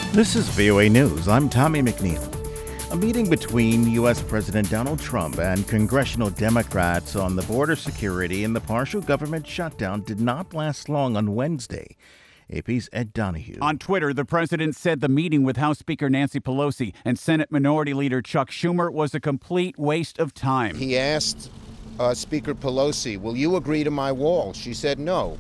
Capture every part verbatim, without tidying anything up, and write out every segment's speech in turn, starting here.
This is V O A News. I'm Tommy McNeil. A meeting between U S. President Donald Trump and congressional Democrats on the border security and the partial government shutdown did not last long on Wednesday. A P's Ed Donahue. On Twitter, the president said the meeting with House Speaker Nancy Pelosi and Senate Minority Leader Chuck Schumer was a complete waste of time. He asked uh, Speaker Pelosi, will you agree to my wall? She said no.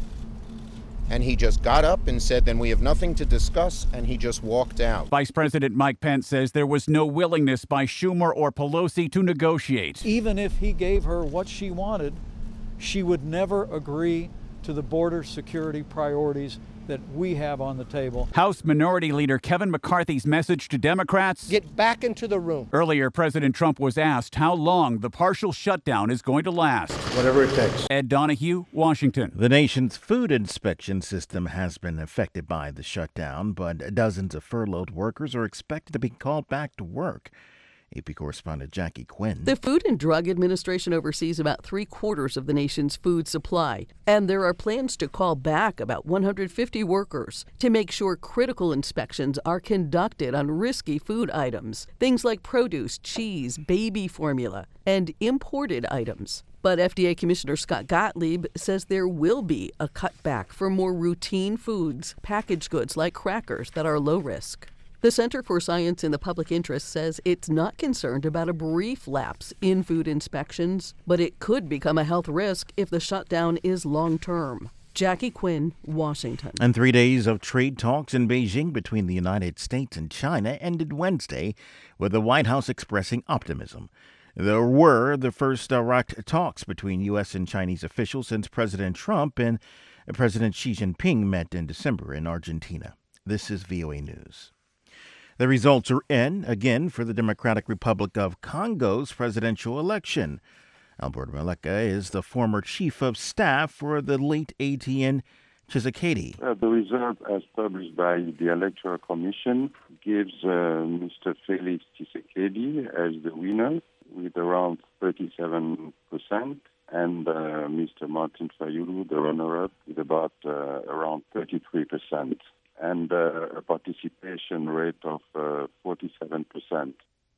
And he just got up and said, then we have nothing to discuss, and he just walked out. Vice President Mike Pence says there was no willingness by Schumer or Pelosi to negotiate. Even if he gave her what she wanted, she would never agree to the border security priorities that we have on the table. House Minority Leader Kevin McCarthy's message to Democrats: get back into the room. Earlier, President Trump was asked how long the partial shutdown is going to last. Whatever it takes. Ed Donahue, Washington. The nation's food inspection system has been affected by the shutdown, but dozens of furloughed workers are expected to be called back to work. A P correspondent Jackie Quinn. The Food and Drug Administration oversees about three quarters of the nation's food supply, and there are plans to call back about one hundred fifty workers to make sure critical inspections are conducted on risky food items, things like produce, cheese, baby formula, and imported items. But F D A Commissioner Scott Gottlieb says there will be a cutback for more routine foods, packaged goods like crackers that are low risk. The Center for Science in the Public Interest says it's not concerned about a brief lapse in food inspections, but it could become a health risk if the shutdown is long-term. Jackie Quinn, Washington. And three days of trade talks in Beijing between the United States and China ended Wednesday with the White House expressing optimism. There were the first direct talks between U S and Chinese officials since President Trump and President Xi Jinping met in December in Argentina. This is V O A News. The results are in, again, for the Democratic Republic of Congo's presidential election. Albert Maleka is the former chief of staff for the late Etienne Tshisekedi. Uh, the result, as published by the Electoral Commission, gives uh, Mister Felix Tshisekedi as the winner with around thirty-seven percent, and uh, Mister Martin Fayulu, the runner-up, with about uh, around thirty-three percent. And uh, a participation rate of uh, forty-seven percent.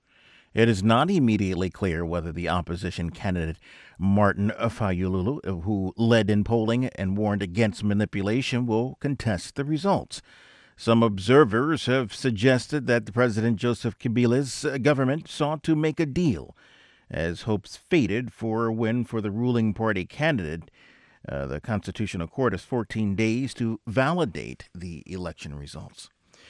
It is not immediately clear whether the opposition candidate Martin Fayulu, who led in polling and warned against manipulation, will contest the results. Some observers have suggested that President Joseph Kabila's government sought to make a deal, as hopes faded for a win for the ruling party candidate. Uh, the Constitutional Court has fourteen days to validate the election results.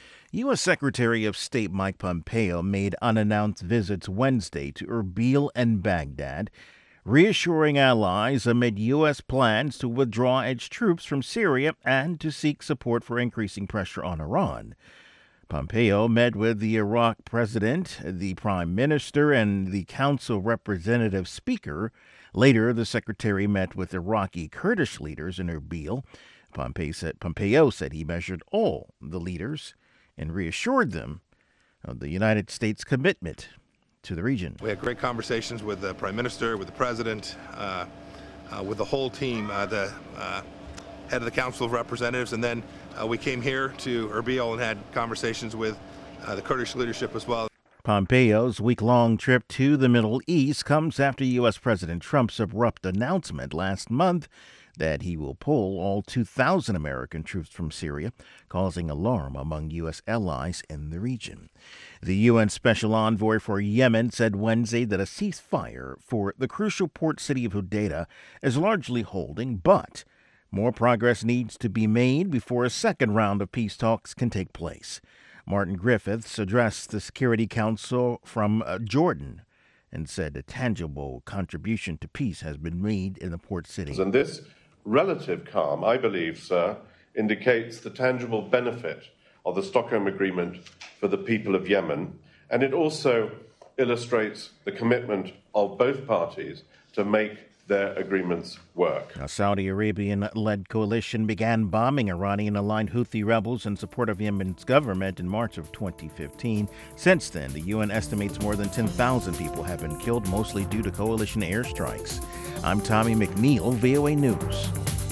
U S. Secretary of State Mike Pompeo made unannounced visits Wednesday to Erbil and Baghdad, reassuring allies amid U S plans to withdraw its troops from Syria and to seek support for increasing pressure on Iran. Pompeo met with the Iraq president, the prime minister, and the council representative speaker. Later, the secretary met with Iraqi Kurdish leaders in Erbil. Pompeo said, Pompeo said he measured all the leaders and reassured them of the United States' commitment to the region. We had great conversations with the prime minister, with the president, uh, uh, with the whole team, uh, the uh, head of the Council of Representatives, and then uh, we came here to Erbil and had conversations with uh, the Kurdish leadership as well. Pompeo's week-long trip to the Middle East comes after U S. President Trump's abrupt announcement last month that he will pull all two thousand American troops from Syria, causing alarm among U S allies in the region. The U N Special Envoy for Yemen said Wednesday that a ceasefire for the crucial port city of Hodeidah is largely holding, but more progress needs to be made before a second round of peace talks can take place. Martin Griffiths addressed the Security Council from uh, Jordan and said a tangible contribution to peace has been made in the port city. And this relative calm, I believe, sir, indicates the tangible benefit of the Stockholm Agreement for the people of Yemen, and it also illustrates the commitment of both parties to make their agreements work. A Saudi Arabian-led coalition began bombing Iranian-aligned Houthi rebels in support of Yemen's government in March of twenty fifteen. Since then, the U N estimates more than ten thousand people have been killed, mostly due to coalition airstrikes. I'm Tommy McNeil, V O A News.